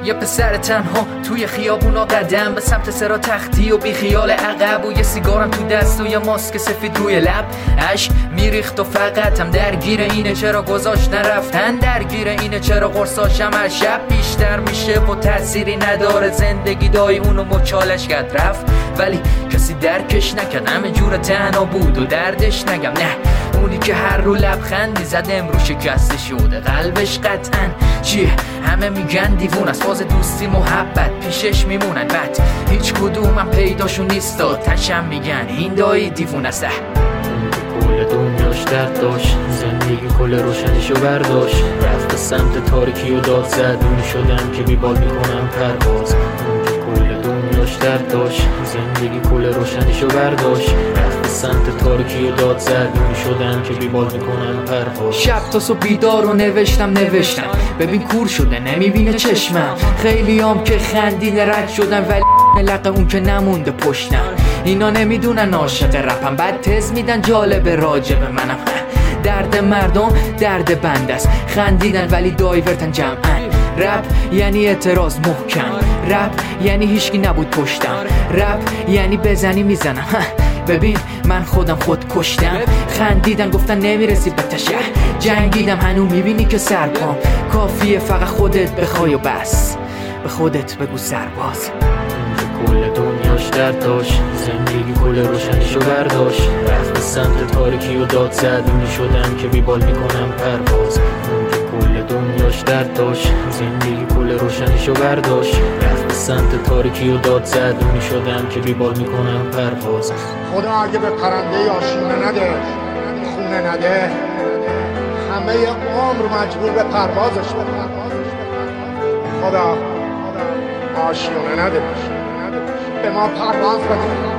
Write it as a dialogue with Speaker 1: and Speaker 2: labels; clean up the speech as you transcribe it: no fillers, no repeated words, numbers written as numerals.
Speaker 1: یه پسر تنها توی خیابونا قدم به سمت سرا تختی و بی خیال عقب و یه سیگارم تو دست و یه ماسک سفید روی لب. عشق میریخت و فقط هم درگیر اینه چرا گذاشت نرفتن، درگیر اینه چرا قرصاشم هر شب بیشتر میشه و تأثیری نداره. زندگی دای اونو مچالش کرد رفت ولی کسی درکش نکرد، همه جور تنها بود و دردش نگم نه. اونی که هر رو لبخندی زد امروز شکسته شده قلبش قطعاً چیه؟ همه میگن دیوون است، باز دوستی محبت پیشش میمونن بعد هیچ کدومم پیداشون نیست و تشم میگن این دایی دیوون است.
Speaker 2: کل دنیاش درد داشت، زندگی کل روشنیشو برداشت، رفت به سمت تاریکی و داد زد اونی شدم که بیبال میکنم پرواز. کل دنیاش درد داشت، زندگی کل روشنیشو برداشت، رفت به سمت تاریکی و داد زد اونی شدم که بیبال میکنم پرواز.
Speaker 1: شب تا صبح بیدار و نوشتم ببین کور شده نمیبینه چشمم، خیلیام که خندیده رد شدن ولی لقه اون که نمونده پشتم. اینا نمیدونن عاشق رپم، بعد تز میدن جالب راجب منم. درد مردم درد بند است، خندیدن ولی دایورتن جمعن. رپ یعنی اعتراض محکم، رپ یعنی هیچکی نبود پشتم، رپ یعنی بزنی میزنم. ببین من خودم خود کشتم، خندیدن گفتن نمیرسی به تشه، جنگیدم هنو میبینی که سرپام کافیه فقط خودت بخوای و بس به خودت بگو سرباز.
Speaker 2: کل دنیاش درد داشت، زندگی کل روشنیشو برداشت، رفت به سمت تاریکی و داد زد اونی شدم که بیبال میکنم پرواز. کل دنیاش درد داشت، زندگی کل روشنیشو برداشت، رفت به سمت تاریکی و داد زد اونی شدم که بیبال میکنم پرواز.
Speaker 3: خدا اگه به پرنده آشیونه نده خونه نده، همه عمر مجبور به پروازش بده. خدا آشیونه نده به ما پرواز بده.